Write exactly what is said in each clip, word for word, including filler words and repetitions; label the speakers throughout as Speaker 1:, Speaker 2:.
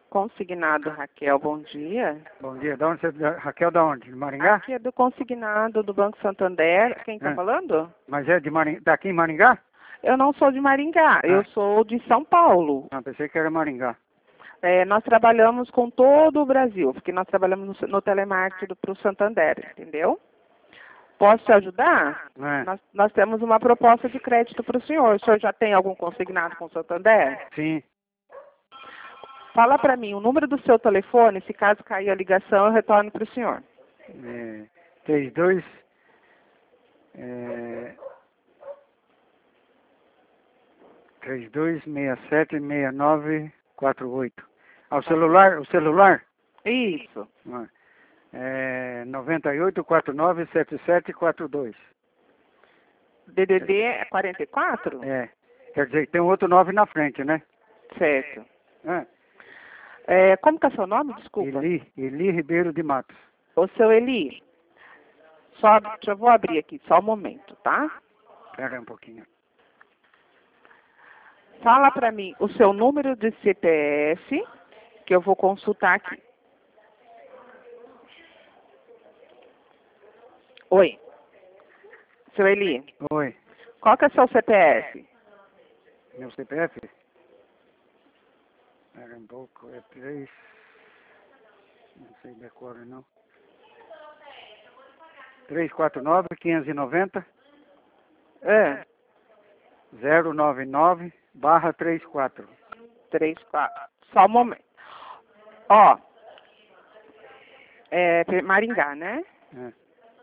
Speaker 1: Consignado Raquel, bom dia.
Speaker 2: Bom dia. Da onde você, Raquel, da onde? De Maringá?
Speaker 1: Aqui é do consignado do Banco Santander. Quem está
Speaker 2: É.
Speaker 1: falando?
Speaker 2: Mas é de Maringá? Daqui em Maringá?
Speaker 1: Eu não sou de Maringá, eu
Speaker 2: Ah.
Speaker 1: sou de São Paulo.
Speaker 2: Ah, pensei que era Maringá.
Speaker 1: É, nós trabalhamos com todo o Brasil, porque nós trabalhamos no, no telemarketing para o Santander, entendeu? Posso te ajudar?
Speaker 2: É.
Speaker 1: Nós, nós temos uma proposta de crédito para o senhor. O senhor já tem algum consignado com o Santander?
Speaker 2: Sim.
Speaker 1: Fala para mim o número do seu telefone, se caso cair a ligação, eu retorno para o senhor.
Speaker 2: É, trinta e dois... É, trinta e dois, sessenta e sete, sessenta e nove, quarenta e oito. Ah, o celular? O celular?
Speaker 1: Isso.
Speaker 2: Ah, É, noventa e oito, quarenta e nove, setenta e sete, quarenta e dois.
Speaker 1: D D D é quarenta e quatro?
Speaker 2: É. Quer dizer, tem um outro nove na frente, né?
Speaker 1: Certo.
Speaker 2: É.
Speaker 1: É, como que é seu nome? Desculpa.
Speaker 2: Eli, Eli Ribeiro de Matos.
Speaker 1: Ô, seu Eli, só, deixa eu vou abrir aqui, só um momento, tá?
Speaker 2: Espera aí um pouquinho.
Speaker 1: Fala para mim o seu número de C P F, que eu vou consultar aqui. Oi. Seu Eli,
Speaker 2: Oi.
Speaker 1: qual que é o seu C P F?
Speaker 2: Meu C P F? Espera um pouco, é três... Não sei decora não. três quatro nove, quinhentos e noventa,
Speaker 1: É,
Speaker 2: zero nove nove, barra trinta e quatro.
Speaker 1: três, quatro. Só um momento. Ó, é Maringá, né?
Speaker 2: É.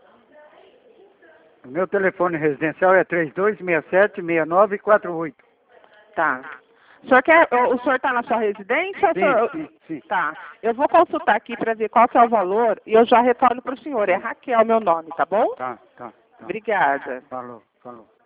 Speaker 2: O meu telefone residencial é trinta e dois, sessenta e sete, sessenta e nove, quarenta e oito.
Speaker 1: Tá. O senhor quer, o o senhor está na sua residência?
Speaker 2: Sim,
Speaker 1: O senhor-
Speaker 2: sim, sim.
Speaker 1: Tá. Eu vou consultar aqui para ver qual que é o valor e eu já retorno para o senhor. É Raquel meu nome, tá bom?
Speaker 2: Tá, tá, tá.
Speaker 1: Obrigada.
Speaker 2: Falou, falou.